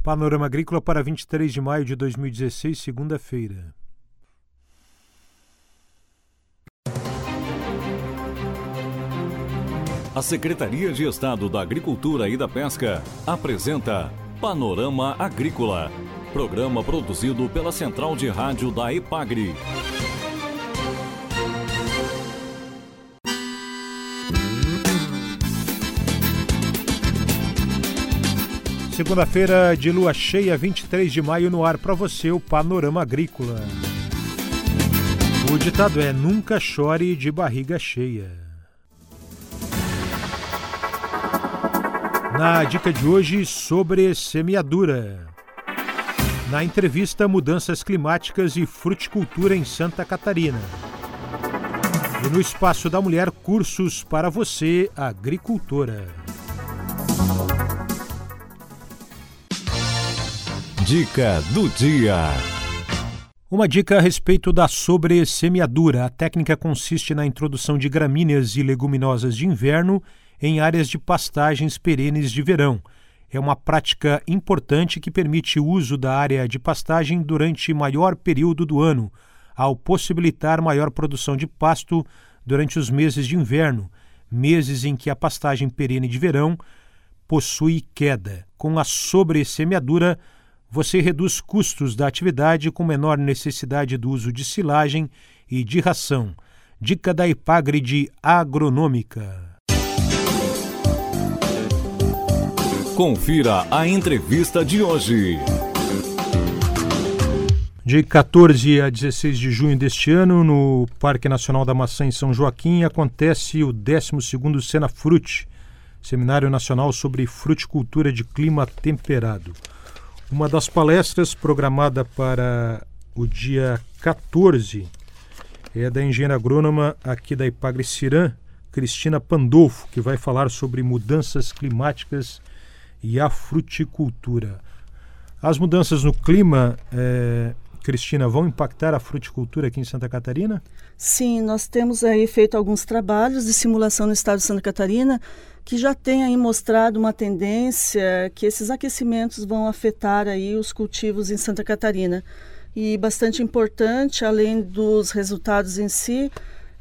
Panorama Agrícola para 23 de maio de 2016, segunda-feira. A Secretaria de Estado da Agricultura e da Pesca apresenta Panorama Agrícola, programa produzido pela Central de Rádio da EPAGRE. Segunda-feira de lua cheia, 23 de maio, no ar para você o Panorama Agrícola. O ditado é: nunca chore de barriga cheia. Na dica de hoje, sobre semeadura. Na entrevista, mudanças climáticas e fruticultura em Santa Catarina. E no Espaço da Mulher, cursos para você, agricultora. Dica do dia. Uma dica a respeito da sobressemeadura. A técnica consiste na introdução de gramíneas e leguminosas de inverno em áreas de pastagens perenes de verão. É uma prática importante que permite o uso da área de pastagem durante maior período do ano, ao possibilitar maior produção de pasto durante os meses de inverno, meses em que a pastagem perene de verão possui queda. Com a sobressemeadura, você reduz custos da atividade com menor necessidade do uso de silagem e de ração. Dica da EPAGRE de Agronômica. Confira a entrevista de hoje. De 14 a 16 de junho deste ano, no Parque Nacional da Maçã em São Joaquim, acontece o 12º Senafrute, Seminário Nacional sobre Fruticultura de Clima Temperado. Uma das palestras programada para o dia 14 é da engenheira agrônoma aqui da EPAGRE Ciran, Cristina Pandolfo, que vai falar sobre mudanças climáticas e a fruticultura. As mudanças no clima, Cristina, vão impactar a fruticultura aqui em Santa Catarina? Sim, nós temos aí feito alguns trabalhos de simulação no estado de Santa Catarina que já tem aí mostrado uma tendência que esses aquecimentos vão afetar aí os cultivos em Santa Catarina. E bastante importante, além dos resultados em si,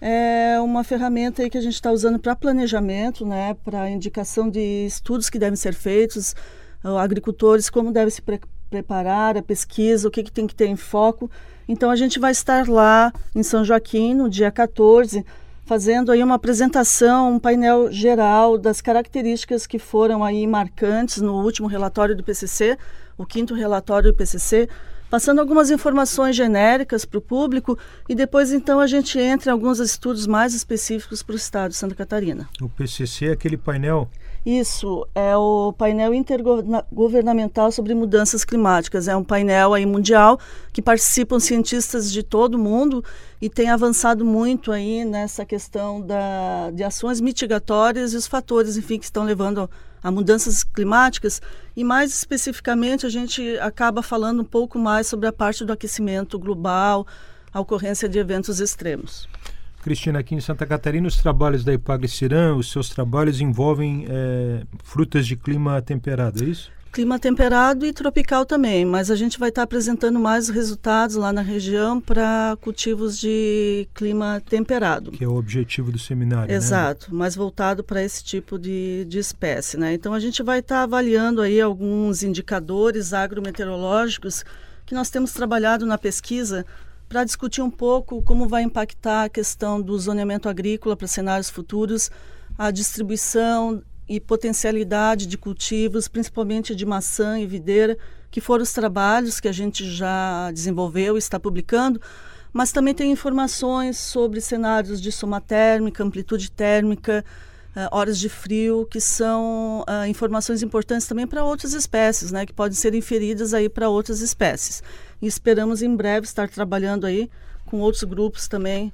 é uma ferramenta aí que a gente está usando para planejamento, né, para indicação de estudos que devem ser feitos, agricultores como devem se preparar, a pesquisa, o que tem que ter em foco. Então a gente vai estar lá em São Joaquim no dia 14, fazendo aí uma apresentação, um painel geral das características que foram aí marcantes no último relatório do IPCC, o 5º relatório do IPCC, passando algumas informações genéricas para o público e depois então a gente entra em alguns estudos mais específicos para o estado de Santa Catarina. O IPCC é aquele painel? Isso, é o painel intergovernamental sobre mudanças climáticas. É um painel aí mundial que participam cientistas de todo o mundo e tem avançado muito aí nessa questão de ações mitigatórias e os fatores, enfim, que estão levando a mudanças climáticas. E mais especificamente a gente acaba falando um pouco mais sobre a parte do aquecimento global, a ocorrência de eventos extremos. Cristina, aqui em Santa Catarina, os trabalhos da EPAGRE Ciran, os seus trabalhos envolvem frutas de clima temperado, é isso? Clima temperado e tropical também, mas a gente vai estar apresentando mais resultados lá na região para cultivos de clima temperado. Que é o objetivo do seminário, Exato, né? mais voltado para esse tipo de espécie, né? Então a gente vai estar avaliando aí alguns indicadores agrometeorológicos que nós temos trabalhado na pesquisa para discutir um pouco como vai impactar a questão do zoneamento agrícola para cenários futuros, a distribuição e potencialidade de cultivos, principalmente de maçã e videira, que foram os trabalhos que a gente já desenvolveu e está publicando, mas também tem informações sobre cenários de soma térmica, amplitude térmica, horas de frio, que são informações importantes também para outras espécies, né, que podem ser inferidas aí para outras espécies. E esperamos em breve estar trabalhando aí com outros grupos também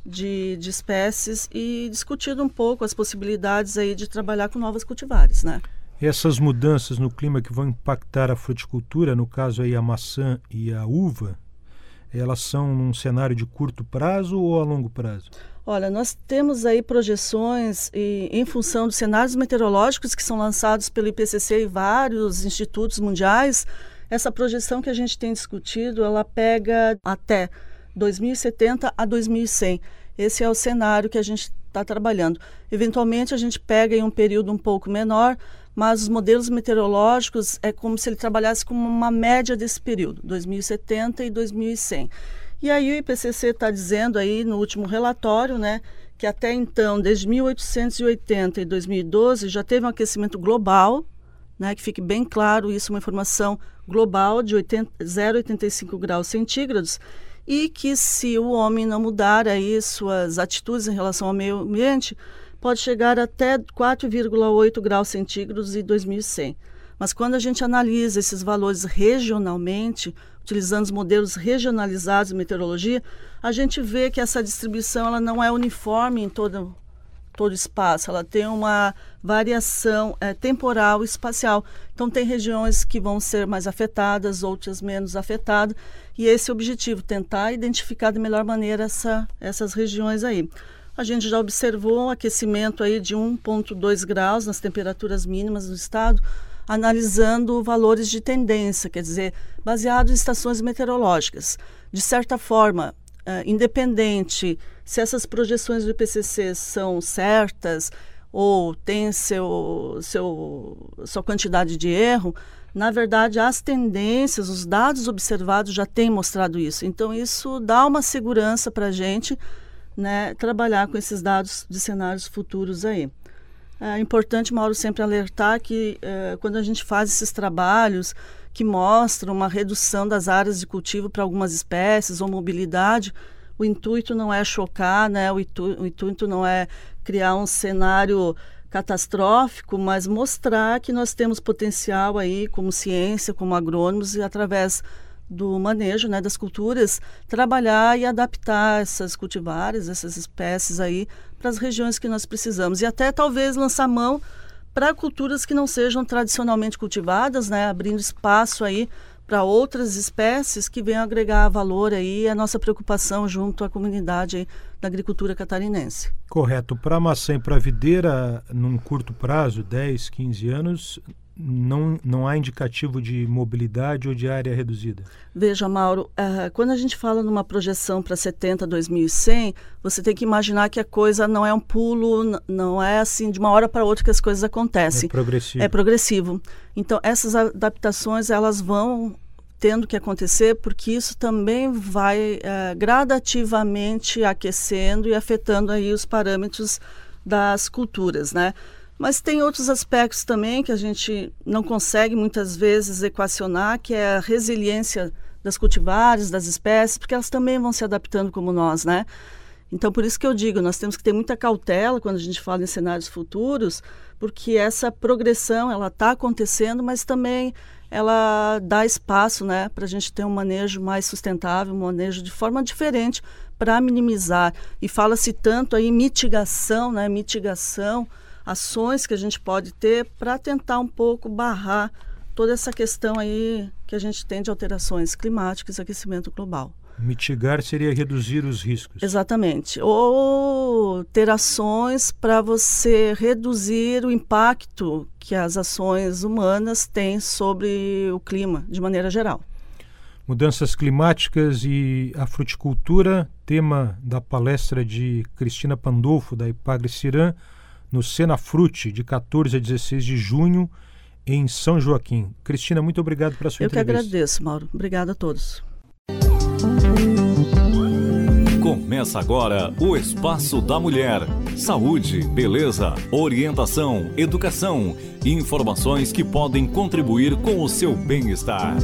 de espécies e discutindo um pouco as possibilidades aí de trabalhar com novas cultivares, né? Essas mudanças no clima que vão impactar a fruticultura, no caso aí a maçã e a uva, elas são num cenário de curto prazo ou a longo prazo? Olha, nós temos aí projeções em função dos cenários meteorológicos que são lançados pelo IPCC e vários institutos mundiais. Essa projeção que a gente tem discutido, ela pega até 2070 a 2100. Esse é o cenário que a gente está trabalhando. Eventualmente a gente pega em um período um pouco menor, mas os modelos meteorológicos é como se ele trabalhasse com uma média desse período, 2070 e 2100. E aí o IPCC está dizendo aí no último relatório, né, que até então, desde 1880 e 2012, já teve um aquecimento global, né, que fique bem claro isso, uma informação global de 0,85 graus centígrados, e que se o homem não mudar aí suas atitudes em relação ao meio ambiente, pode chegar até 4,8 graus centígrados em 2100. Mas quando a gente analisa esses valores regionalmente, utilizando os modelos regionalizados de meteorologia, a gente vê que essa distribuição ela não é uniforme em todo o espaço, ela tem uma variação temporal e espacial. Então tem regiões que vão ser mais afetadas, outras menos afetadas, e esse é o objetivo, tentar identificar de melhor maneira essas regiões aí. A gente já observou um aquecimento aí de 1,2 graus nas temperaturas mínimas do estado, analisando valores de tendência, quer dizer, baseado em estações meteorológicas. De certa forma, independente se essas projeções do IPCC são certas ou têm sua quantidade de erro, na verdade, as tendências, os dados observados já têm mostrado isso. Então, isso dá uma segurança para a gente, né, trabalhar com esses dados de cenários futuros aí. É importante, Mauro, sempre alertar que quando a gente faz esses trabalhos que mostram uma redução das áreas de cultivo para algumas espécies ou mobilidade, o intuito não é chocar, né? O intuito não é criar um cenário catastrófico, mas mostrar que nós temos potencial aí como ciência, como agrônomos, e através do manejo, né, das culturas, trabalhar e adaptar essas cultivares, essas espécies aí para as regiões que nós precisamos. E até talvez lançar mão para culturas que não sejam tradicionalmente cultivadas, né, abrindo espaço aí para outras espécies que venham agregar valor aí, a nossa preocupação junto à comunidade aí da agricultura catarinense. Correto. Para a maçã e para a videira, num curto prazo, 10, 15 anos, não há indicativo de mobilidade ou de área reduzida? Veja, Mauro, quando a gente fala numa projeção para 70, 2100, você tem que imaginar que a coisa não é um pulo, não é assim de uma hora para outra que as coisas acontecem. É progressivo. É progressivo. Então, essas adaptações, elas vão tendo que acontecer, porque isso também vai gradativamente aquecendo e afetando aí os parâmetros das culturas, né? Mas tem outros aspectos também que a gente não consegue muitas vezes equacionar, que é a resiliência das cultivares, das espécies, porque elas também vão se adaptando como nós, né? Então, por isso que eu digo, nós temos que ter muita cautela quando a gente fala em cenários futuros, porque essa progressão, ela está acontecendo, mas também ela dá espaço, né, para a gente ter um manejo mais sustentável, um manejo de forma diferente para minimizar. E fala-se tanto aí em mitigação, né, ações que a gente pode ter para tentar um pouco barrar toda essa questão aí que a gente tem de alterações climáticas e aquecimento global. Mitigar seria reduzir os riscos. Exatamente. Ou ter ações para você reduzir o impacto que as ações humanas têm sobre o clima, de maneira geral. Mudanças climáticas e a fruticultura, tema da palestra de Cristina Pandolfo, da Ipagre-Cirã, no Senafrute, de 14 a 16 de junho, em São Joaquim. Cristina, muito obrigado pela sua entrevista. Eu que agradeço, Mauro. Obrigada a todos. Começa agora o Espaço da Mulher. Saúde, beleza, orientação, educação e informações que podem contribuir com o seu bem-estar.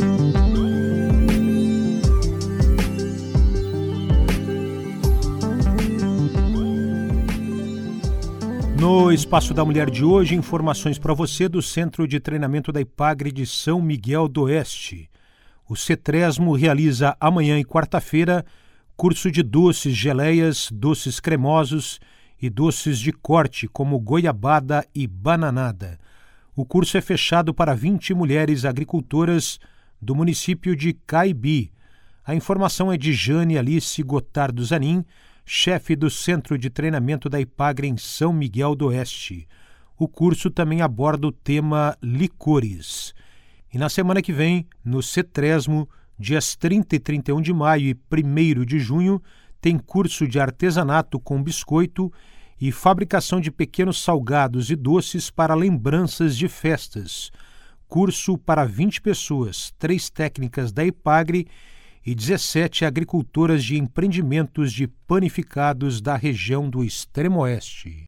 No Espaço da Mulher de hoje, informações para você do Centro de Treinamento da Ipagre de São Miguel do Oeste. O CETRESMO realiza amanhã e quarta-feira curso de doces, geleias, doces cremosos e doces de corte, como goiabada e bananada. O curso é fechado para 20 mulheres agricultoras do município de Caibi. A informação é de Jane Alice Gotardo Zanin, chefe do Centro de Treinamento da Ipagre em São Miguel do Oeste. O curso também aborda o tema licores. E na semana que vem, no CETRESMO, dias 30 e 31 de maio e 1º de junho, tem curso de artesanato com biscoito e fabricação de pequenos salgados e doces para lembranças de festas. Curso para 20 pessoas, 3 técnicas da Ipagre e 17 agricultoras de empreendimentos de panificados da região do Extremo Oeste.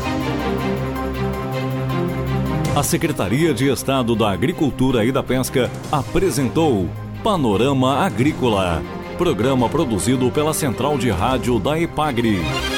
A Secretaria de Estado da Agricultura e da Pesca apresentou Panorama Agrícola, programa produzido pela Central de Rádio da Ipagre.